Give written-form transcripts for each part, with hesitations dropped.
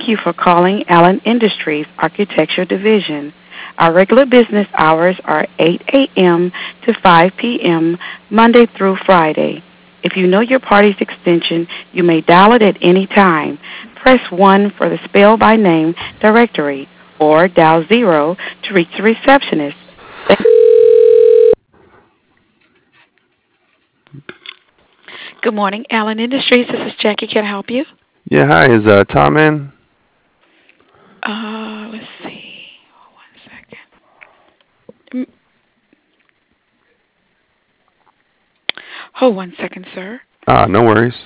you for calling Allen Industries Architecture Division. Our regular business hours are 8 a.m. to 5 p.m. Monday through Friday. If you know your party's extension, you may dial it at any time. Press 1 for the spell by name directory or dial 0 to reach the receptionist. Good morning, Allen Industries. This is Jackie. Can I help you? Yeah, hi. Is Tom in? Let's see. One second. Hold 1 second, sir. No worries.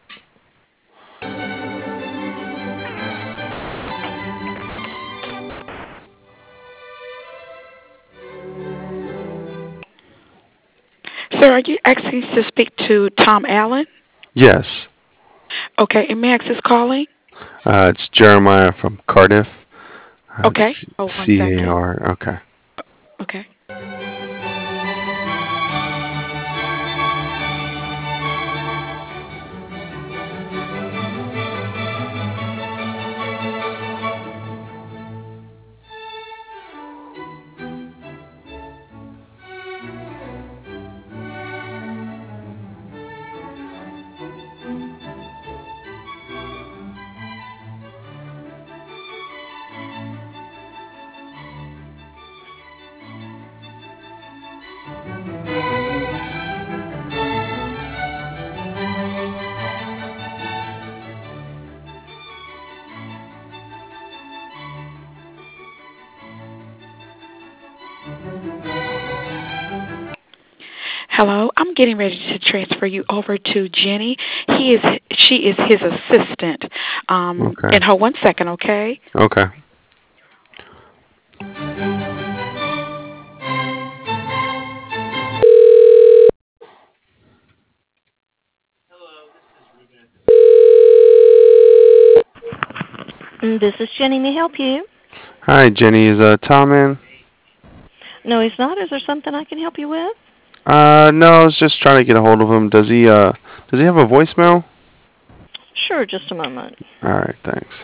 Sir, are you asking to speak to Tom Allen? Yes. Okay, and Max is calling? It's Jeremiah from Cardiff. Okay, hold 1 second. CAR. Okay. Okay. Hello, I'm getting ready to transfer you over to Jenny. She is his assistant. Okay. And hold 1 second, okay? Okay. This is Jenny. May I help you? Hi, Jenny. Is Tom in? No, he's not. Is there something I can help you with? No. I was just trying to get a hold of him. Does he have a voicemail? Sure, just a moment. All right. Thanks.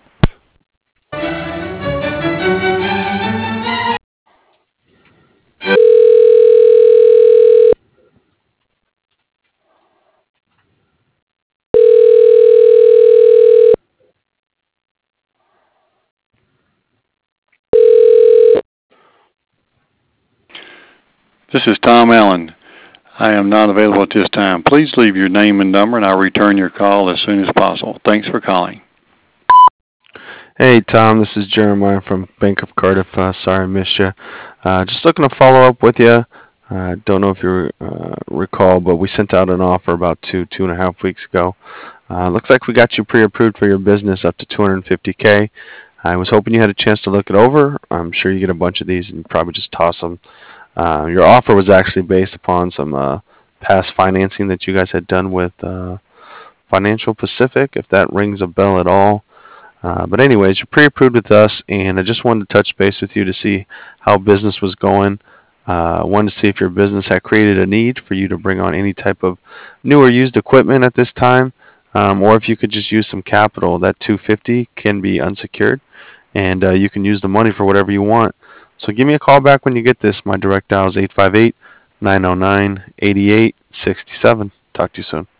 This is Tom Allen. I am not available at this time. Please leave your name and number, and I'll return your call as soon as possible. Thanks for calling. Hey, Tom. This is Jeremiah from Bank of Cardiff. Sorry I missed you. Just looking to follow up with you. Don't know if you recall, but we sent out an offer about 2.5 weeks ago. Looks like we got you pre-approved for your business up to 250K. I was hoping you had a chance to look it over. I'm sure you get a bunch of these and you probably just toss them. Your offer was actually based upon some past financing that you guys had done with Financial Pacific, if that rings a bell at all. But anyways, you're pre-approved with us, and I just wanted to touch base with you to see how business was going. Wanted to see if your business had created a need for you to bring on any type of new or used equipment at this time, or if you could just use some capital. That 250 can be unsecured, and you can use the money for whatever you want. So give me a call back when you get this. My direct dial is 858-909-8867. Talk to you soon.